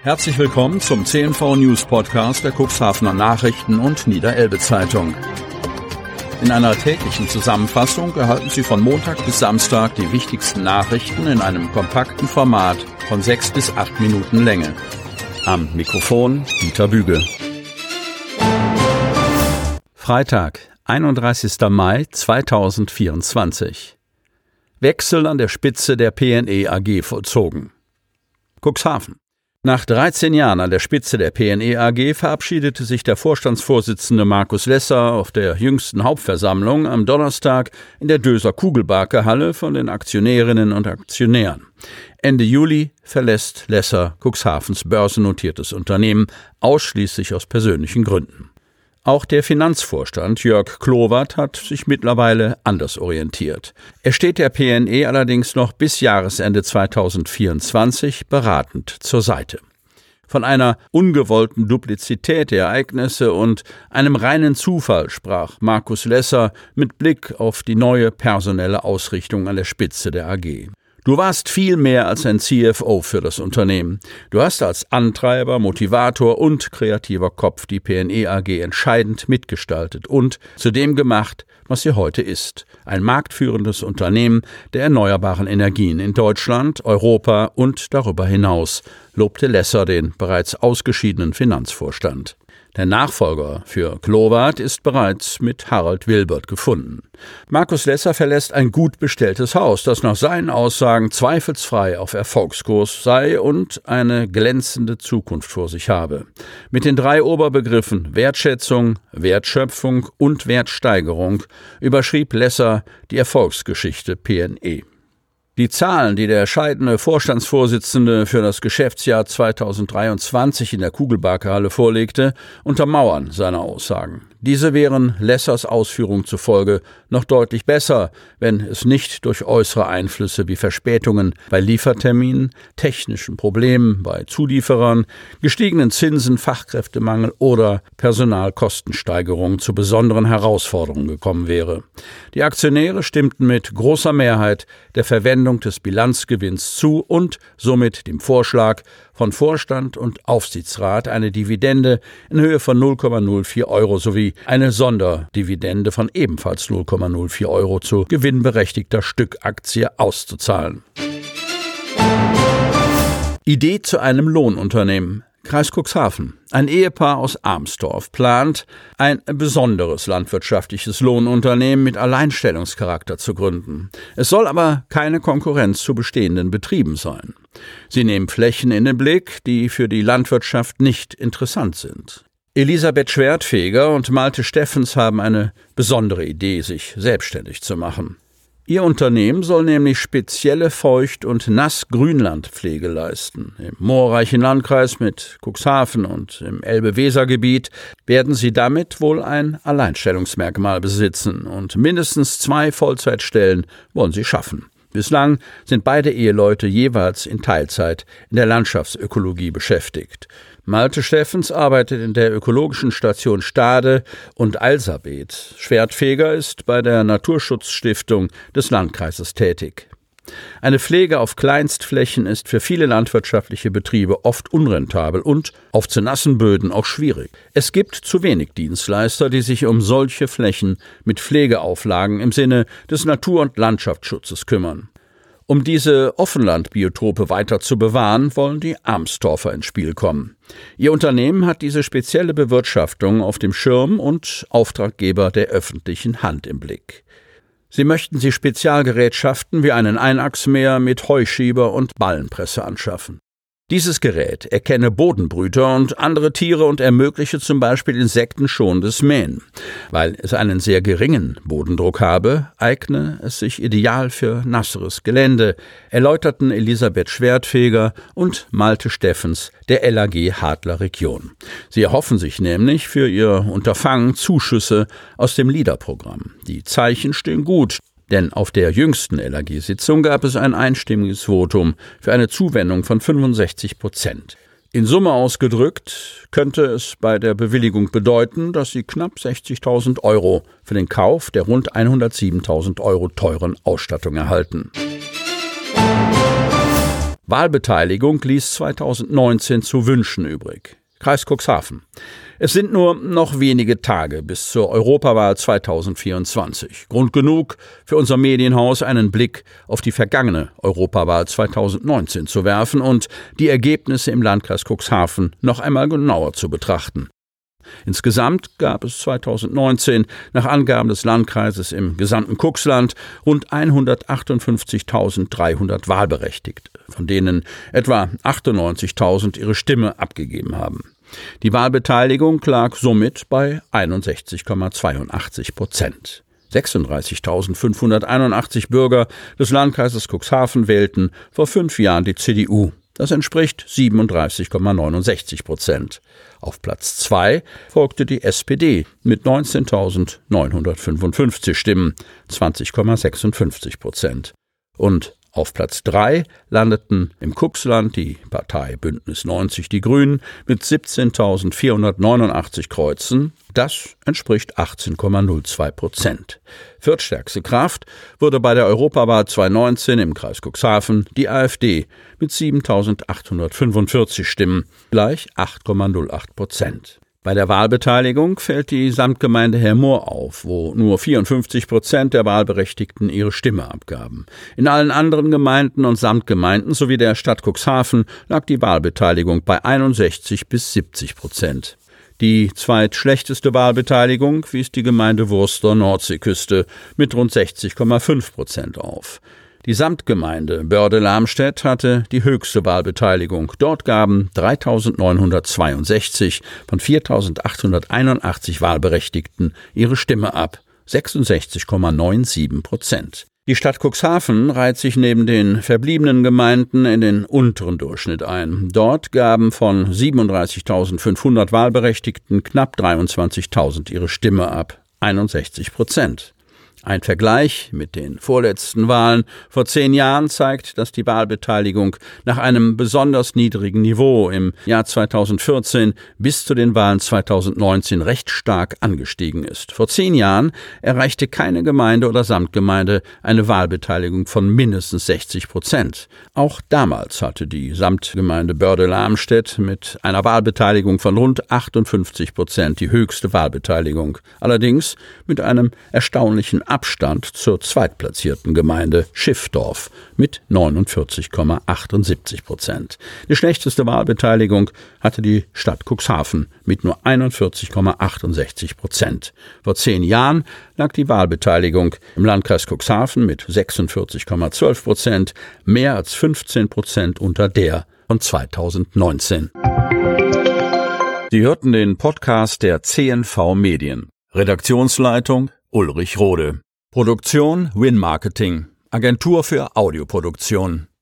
Herzlich willkommen zum CNV News Podcast der Cuxhavener Nachrichten und Niederelbe Zeitung. In einer täglichen Zusammenfassung erhalten Sie von Montag bis Samstag die wichtigsten Nachrichten in einem kompakten Format von 6 bis 8 Minuten Länge. Am Mikrofon Dieter Büge. Freitag, 31. Mai 2024. Wechsel an der Spitze der PNE AG vollzogen. Cuxhaven. Nach 13 Jahren an der Spitze der PNE AG verabschiedete sich der Vorstandsvorsitzende Markus Lesser auf der jüngsten Hauptversammlung am Donnerstag in der Döser Kugelbarke-Halle von den Aktionärinnen und Aktionären. Ende Juli verlässt Lesser Cuxhavens börsennotiertes Unternehmen ausschließlich aus persönlichen Gründen. Auch der Finanzvorstand Jörg Klowert hat sich mittlerweile anders orientiert. Er steht der PNE allerdings noch bis Jahresende 2024 beratend zur Seite. Von einer ungewollten Duplizität der Ereignisse und einem reinen Zufall sprach Markus Lesser mit Blick auf die neue personelle Ausrichtung an der Spitze der AG. Du warst viel mehr als ein CFO für das Unternehmen. Du hast als Antreiber, Motivator und kreativer Kopf die PNE AG entscheidend mitgestaltet und zu dem gemacht, was sie heute ist. Ein marktführendes Unternehmen der erneuerbaren Energien in Deutschland, Europa und darüber hinaus, lobte Lesser den bereits ausgeschiedenen Finanzvorstand. Der Nachfolger für Klowert ist bereits mit Harald Wilbert gefunden. Markus Lesser verlässt ein gut bestelltes Haus, das nach seinen Aussagen zweifelsfrei auf Erfolgskurs sei und eine glänzende Zukunft vor sich habe. Mit den 3 Oberbegriffen Wertschätzung, Wertschöpfung und Wertsteigerung überschrieb Lesser die Erfolgsgeschichte PNE. Die Zahlen, die der scheidende Vorstandsvorsitzende für das Geschäftsjahr 2023 in der Kugelbarke-Halle vorlegte, untermauern seine Aussagen. Diese wären Lessers Ausführung zufolge noch deutlich besser, wenn es nicht durch äußere Einflüsse wie Verspätungen bei Lieferterminen, technischen Problemen bei Zulieferern, gestiegenen Zinsen, Fachkräftemangel oder Personalkostensteigerungen zu besonderen Herausforderungen gekommen wäre. Die Aktionäre stimmten mit großer Mehrheit der Verwendung des Bilanzgewinns zu und somit dem Vorschlag von Vorstand und Aufsichtsrat, eine Dividende in Höhe von 0,04 Euro sowie eine Sonderdividende von ebenfalls 0,04 Euro zu gewinnberechtigter Stückaktie auszuzahlen. Idee zu einem Lohnunternehmen. Kreis Cuxhaven. Ein Ehepaar aus Armstorf plant, ein besonderes landwirtschaftliches Lohnunternehmen mit Alleinstellungscharakter zu gründen. Es soll aber keine Konkurrenz zu bestehenden Betrieben sein. Sie nehmen Flächen in den Blick, die für die Landwirtschaft nicht interessant sind. Elisabeth Schwertfeger und Malte Steffens haben eine besondere Idee, sich selbstständig zu machen. Ihr Unternehmen soll nämlich spezielle Feucht- und Nassgrünlandpflege leisten. Im moorreichen Landkreis mit Cuxhaven und im Elbe-Weser-Gebiet werden sie damit wohl ein Alleinstellungsmerkmal besitzen und mindestens 2 Vollzeitstellen wollen sie schaffen. Bislang sind beide Eheleute jeweils in Teilzeit in der Landschaftsökologie beschäftigt. Malte Steffens arbeitet in der ökologischen Station Stade und Alsabeth. Schwertfeger ist bei der Naturschutzstiftung des Landkreises tätig. Eine Pflege auf Kleinstflächen ist für viele landwirtschaftliche Betriebe oft unrentabel und auf zu nassen Böden auch schwierig. Es gibt zu wenig Dienstleister, die sich um solche Flächen mit Pflegeauflagen im Sinne des Natur- und Landschaftsschutzes kümmern. Um diese Offenlandbiotope weiter zu bewahren, wollen die Armstorfer ins Spiel kommen. Ihr Unternehmen hat diese spezielle Bewirtschaftung auf dem Schirm und Auftraggeber der öffentlichen Hand im Blick. Sie möchten sich Spezialgerätschaften wie einen Einachsmäher mit Heuschieber und Ballenpresse anschaffen. Dieses Gerät erkenne Bodenbrüter und andere Tiere und ermögliche zum Beispiel insektenschonendes Mähen. Weil es einen sehr geringen Bodendruck habe, eigne es sich ideal für nasseres Gelände, erläuterten Elisabeth Schwertfeger und Malte Steffens der LAG Hadler Region. Sie erhoffen sich nämlich für ihr Unterfangen Zuschüsse aus dem LEADER-Programm. Die Zeichen stehen gut. Denn auf der jüngsten LAG-Sitzung gab es ein einstimmiges Votum für eine Zuwendung von 65%. In Summe ausgedrückt könnte es bei der Bewilligung bedeuten, dass sie knapp 60.000 Euro für den Kauf der rund 107.000 Euro teuren Ausstattung erhalten. Wahlbeteiligung ließ 2019 zu wünschen übrig. Kreis Cuxhaven. Es sind nur noch wenige Tage bis zur Europawahl 2024. Grund genug für unser Medienhaus, einen Blick auf die vergangene Europawahl 2019 zu werfen und die Ergebnisse im Landkreis Cuxhaven noch einmal genauer zu betrachten. Insgesamt gab es 2019 nach Angaben des Landkreises im gesamten Cuxland rund 158.300 Wahlberechtigte, von denen etwa 98.000 ihre Stimme abgegeben haben. Die Wahlbeteiligung lag somit bei 61,82%. 36.581 Bürger des Landkreises Cuxhaven wählten vor 5 Jahren die CDU. Das entspricht 37,69%. Auf Platz 2 folgte die SPD mit 19.955 Stimmen, 20,56%. Und auf Platz 3 landeten im Cuxland die Partei Bündnis 90 Die Grünen mit 17.489 Kreuzen. Das entspricht 18,02%. Viertstärkste Kraft wurde bei der Europawahl 2019 im Kreis Cuxhaven die AfD mit 7.845 Stimmen, gleich 8,08%. Bei der Wahlbeteiligung fällt die Samtgemeinde Hermoor auf, wo nur 54% der Wahlberechtigten ihre Stimme abgaben. In allen anderen Gemeinden und Samtgemeinden sowie der Stadt Cuxhaven lag die Wahlbeteiligung bei 61-70%. Die zweitschlechteste Wahlbeteiligung wies die Gemeinde Wurster Nordseeküste mit rund 60,5% auf. Die Samtgemeinde Börde-Lamstedt hatte die höchste Wahlbeteiligung. Dort gaben 3.962 von 4.881 Wahlberechtigten ihre Stimme ab, 66,97%. Die Stadt Cuxhaven reiht sich neben den verbliebenen Gemeinden in den unteren Durchschnitt ein. Dort gaben von 37.500 Wahlberechtigten knapp 23.000 ihre Stimme ab, 61%. Ein Vergleich mit den vorletzten Wahlen vor 10 Jahren zeigt, dass die Wahlbeteiligung nach einem besonders niedrigen Niveau im Jahr 2014 bis zu den Wahlen 2019 recht stark angestiegen ist. Vor 10 Jahren erreichte keine Gemeinde oder Samtgemeinde eine Wahlbeteiligung von mindestens 60%. Auch damals hatte die Samtgemeinde Börde-Lamstedt mit einer Wahlbeteiligung von rund 58% die höchste Wahlbeteiligung. Allerdings mit einem erstaunlichen Abstand zur zweitplatzierten Gemeinde Schiffdorf mit 49,78%. Die schlechteste Wahlbeteiligung hatte die Stadt Cuxhaven mit nur 41,68%. Vor 10 Jahren lag die Wahlbeteiligung im Landkreis Cuxhaven mit 46,12%, mehr als 15% unter der von 2019. Sie hörten den Podcast der CNV Medien. Redaktionsleitung Ulrich Rode. Produktion Win Marketing, Agentur für Audioproduktion.